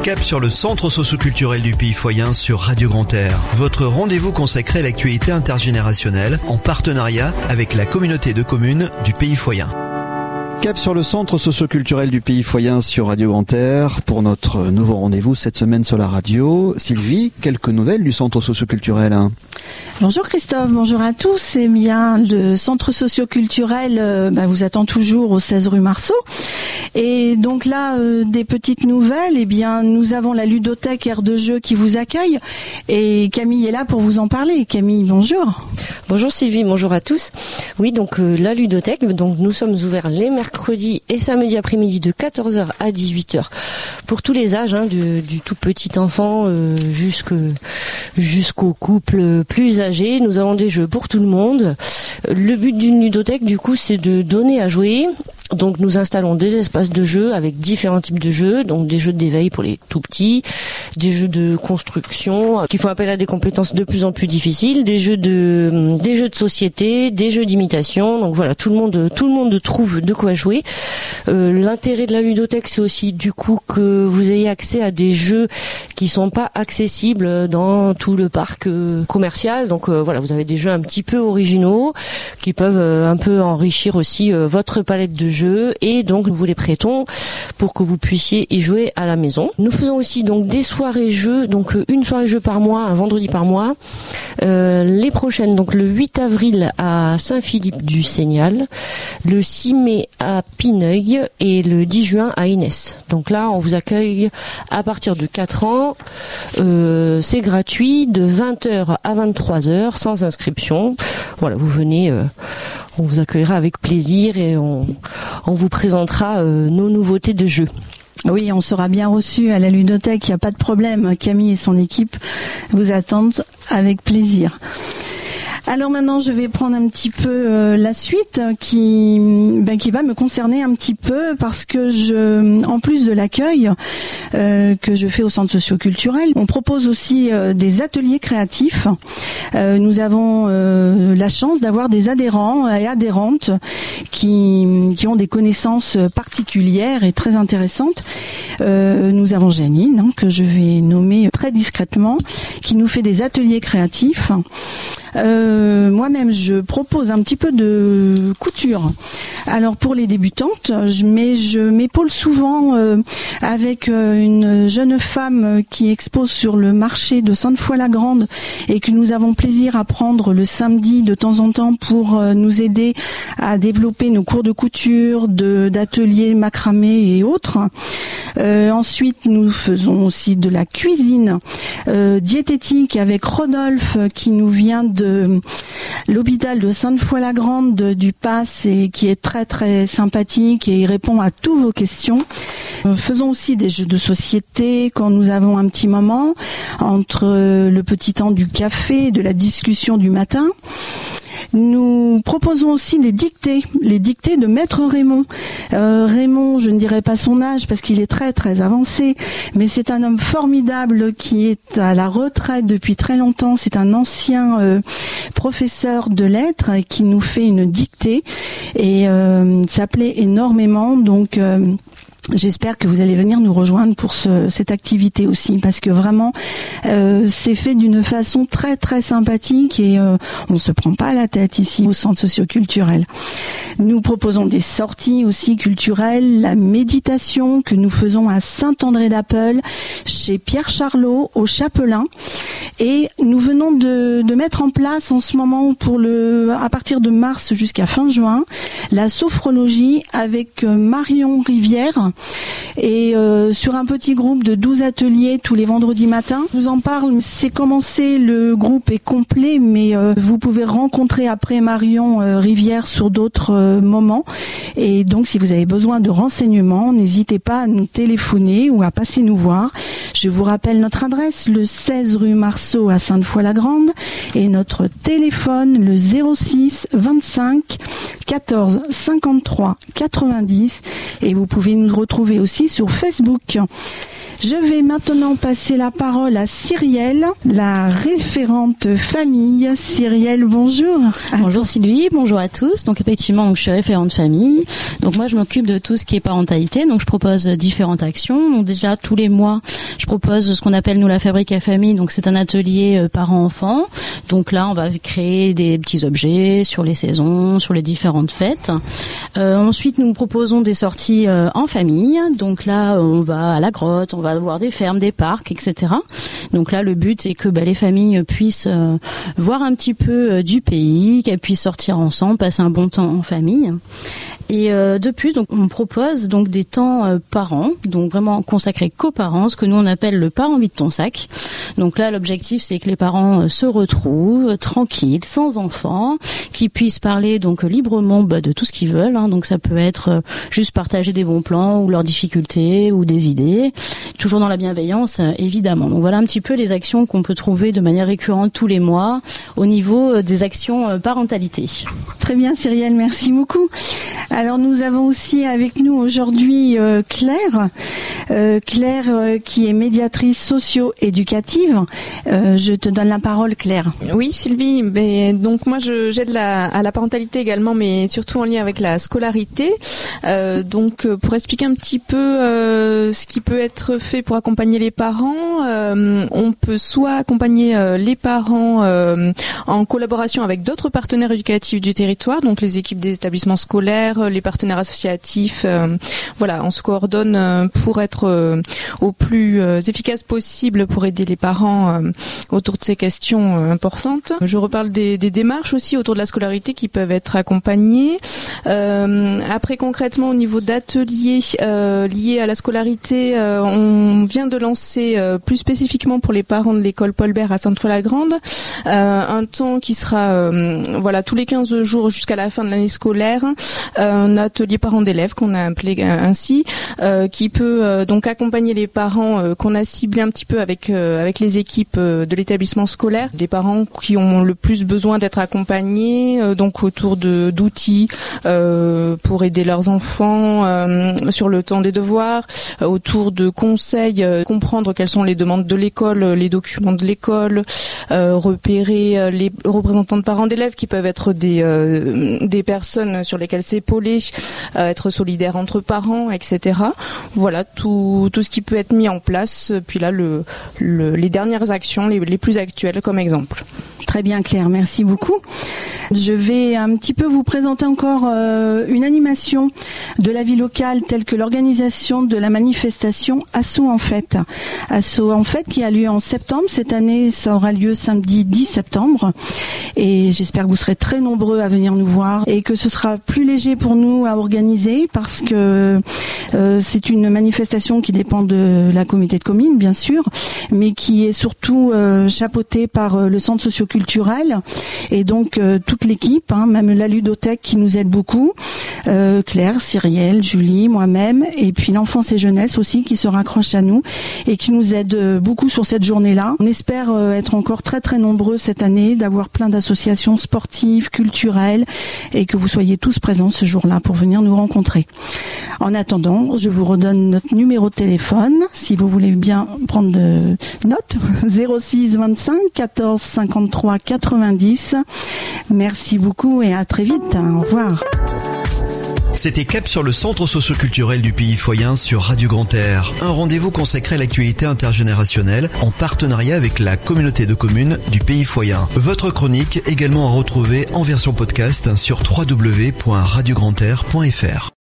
Cap sur le centre socio-culturel du Pays Foyen sur Radio Grand Air. Votre rendez-vous consacré à l'actualité intergénérationnelle en partenariat avec la communauté de communes du Pays Foyen. Cap sur le centre socio-culturel du Pays Foyen sur Radio Grand Air pour notre nouveau rendez-vous cette semaine sur la radio. Sylvie, quelques nouvelles du centre socio-culturel. Bonjour Christophe, bonjour à tous. Eh bien, le centre socio-culturel vous attend toujours au 16 rue Marceau. Et donc là, des petites nouvelles. Eh bien, nous avons la ludothèque Aire de Jeu qui vous accueille. Et Camille est là pour vous en parler. Camille, bonjour. Bonjour Sylvie, bonjour à tous. Oui, donc la ludothèque, donc nous sommes ouverts les mercredis et samedi après-midi de 14h à 18h pour tous les âges, du tout petit enfant jusqu'au couple plus âgé. Nous avons des jeux pour tout le monde. Le but d'une ludothèque, du coup, c'est de donner à jouer. Donc nous installons des espaces de jeux avec différents types de jeux, donc des jeux d'éveil pour les tout petits, des jeux de construction qui font appel à des compétences de plus en plus difficiles, des jeux de société, des jeux d'imitation. Donc voilà, tout le monde trouve de quoi jouer. L'intérêt de la ludothèque, c'est aussi du coup que vous ayez accès à des jeux qui sont pas accessibles dans tout le parc commercial. Donc voilà, vous avez des jeux un petit peu originaux qui peuvent un peu enrichir aussi votre palette de jeux, et donc nous vous les prêtons pour que vous puissiez y jouer à la maison. Nous faisons aussi donc des soirées jeux, donc une soirée jeu par mois, un vendredi par mois. Les prochaines, donc le 8 avril à Saint-Philippe-du-Ségnal, le 6 mai à Pineuil et le 10 juin à Inès. Donc là, on vous accueille à partir de 4 ans. C'est gratuit de 20h à 23h sans inscription. Voilà, vous venez, on vous accueillera avec plaisir et on vous présentera nos nouveautés de jeux. Oui, on sera bien reçu à la ludothèque, il n'y a pas de problème. Camille et son équipe vous attendent avec plaisir. Alors maintenant, je vais prendre un petit peu la suite qui va me concerner un petit peu parce que en plus de l'accueil que je fais au centre socio-culturel, on propose aussi des ateliers créatifs. Nous avons la chance d'avoir des adhérents et adhérentes qui ont des connaissances particulières et très intéressantes. Nous avons Janine, que je vais nommer très discrètement, qui nous fait des ateliers créatifs. Moi-même, je propose un petit peu de couture. Alors pour les débutantes, je m'épaule souvent avec une jeune femme qui expose sur le marché de Sainte-Foy-la-Grande et que nous avons plaisir à prendre le samedi de temps en temps pour nous aider à développer nos cours de couture, d'ateliers macramé et autres. Ensuite, nous faisons aussi de la cuisine diététique avec Rodolphe qui nous vient de l'hôpital de Sainte-Foy-la-Grande du PASS et qui est très très sympathique et il répond à toutes vos questions. Faisons aussi des jeux de société quand nous avons un petit moment entre le petit temps du café et de la discussion du matin. Nous proposons aussi des dictées, les dictées de Maître Raymond. Raymond, je ne dirais pas son âge parce qu'il est très très avancé, mais c'est un homme formidable qui est à la retraite depuis très longtemps. C'est un ancien professeur de lettres qui nous fait une dictée et ça plaît énormément. Donc j'espère que vous allez venir nous rejoindre pour cette activité aussi, parce que vraiment c'est fait d'une façon très très sympathique et on se prend pas la tête ici au centre socio-culturel. Nous proposons des sorties aussi culturelles, la méditation que nous faisons à Saint-André-d'Apple chez Pierre Charlot au Chapelain, et nous venons de mettre en place en ce moment à partir de mars jusqu'à fin juin la sophrologie avec Marion Rivière. Et sur un petit groupe de 12 ateliers tous les vendredis matins. Je vous en parle, c'est commencé, le groupe est complet, mais vous pouvez rencontrer après Marion Rivière sur d'autres moments. Et donc si vous avez besoin de renseignements, n'hésitez pas à nous téléphoner ou à passer nous voir. Je vous rappelle notre adresse, le 16 rue Marceau à Sainte-Foy-la-Grande, et notre téléphone, le 06 25 14 53 90, et vous pouvez nous retrouver aussi sur Facebook. Je vais maintenant passer la parole à Cyrielle, la référente famille. Cyrielle, bonjour. Bonjour Sylvie, bonjour à tous. Donc effectivement, je suis référente famille. Donc moi, je m'occupe de tout ce qui est parentalité. Donc je propose différentes actions. Donc déjà, tous les mois, je propose ce qu'on appelle nous la fabrique à famille. Donc c'est un atelier parents-enfants. Donc là, on va créer des petits objets sur les saisons, sur les différentes fêtes. Ensuite, nous proposons des sorties en famille. Donc là, on va à la grotte, on va voir des fermes, des parcs, etc. Donc là, le but est que les familles puissent voir un petit peu du pays, qu'elles puissent sortir ensemble, passer un bon temps en famille. Et de plus, donc on propose donc des temps par an, donc vraiment consacrés qu'aux parents, ce que nous on appelle le parent vide ton sac. Donc là, l'objectif c'est que les parents se retrouvent tranquilles, sans enfants, qui puissent parler donc librement de tout ce qu'ils veulent. Donc ça peut être juste partager des bons plans ou leurs difficultés ou des idées, toujours dans la bienveillance évidemment. Donc voilà un petit peu les actions qu'on peut trouver de manière récurrente tous les mois au niveau des actions parentalité. Très bien Cyrielle, merci beaucoup. Alors nous avons aussi avec nous aujourd'hui Claire, qui est médiatrice socio-éducative. Je te donne la parole Claire. Oui Sylvie, donc moi j'aide à la parentalité également, mais surtout en lien avec la scolarité. Donc pour expliquer un petit peu ce qui peut être fait pour accompagner les parents, on peut soit accompagner les parents en collaboration avec d'autres partenaires éducatifs du territoire, donc les équipes des établissements scolaires, les partenaires associatifs, on se coordonne pour être au plus efficace possible pour aider les parents autour de ces questions importantes. Je reparle des démarches aussi autour de la scolarité qui peuvent être accompagnées. Après concrètement au niveau d'ateliers liés à la scolarité, on vient de lancer plus spécifiquement pour les parents de l'école Paul Bert à Sainte-Foy-la-Grande un temps qui sera tous les 15 jours jusqu'à la fin de l'année scolaire, un atelier parents d'élèves qu'on a appelé ainsi, qui peut donc accompagner les parents qu'on a ciblés un petit peu avec les équipes de l'établissement scolaire, des parents qui ont le plus besoin d'être accompagnés, donc autour d'outils pour aider leurs enfants sur le temps des devoirs, autour de conseils, comprendre quelles sont les demandes de l'école, les documents de l'école, repérer les représentants de parents d'élèves qui peuvent être des personnes sur lesquelles s'épauler, être solidaires entre parents, etc. Voilà tout ce qui peut être mis en place. Puis là, les dernières actions, les plus actuelles comme exemple. Très bien Claire, merci beaucoup. Je vais un petit peu vous présenter encore une animation de la vie locale telle que l'organisation de la manifestation Assaut en fête. Assaut en fête qui a lieu en septembre. Cette année, ça aura lieu samedi 10 septembre. Et j'espère que vous serez très nombreux à venir nous voir et que ce sera plus léger pour nous à organiser parce que c'est une manifestation qui dépend de la communauté de communes, bien sûr, mais qui est surtout chapeautée par le centre socioculturel et donc toute l'équipe, même la ludothèque qui nous aide beaucoup, Claire, Cyrielle, Julie, moi-même, et puis l'enfance et jeunesse aussi qui se raccroche à nous et qui nous aide beaucoup sur cette journée-là. On espère être encore très très nombreux cette année, d'avoir plein d'associations sportives, culturelles et que vous soyez tous présents ce jour-là pour venir nous rencontrer. En attendant, je vous redonne notre numéro de téléphone si vous voulez bien prendre de notes. 06 25 14 53 90. Merci beaucoup et à très vite. Au revoir. C'était Cap sur le centre socio-culturel du Pays Foyen sur Radio Grand Air. Un rendez-vous consacré à l'actualité intergénérationnelle en partenariat avec la communauté de communes du Pays Foyen. Votre chronique également à retrouver en version podcast sur www.radiograndAir.fr.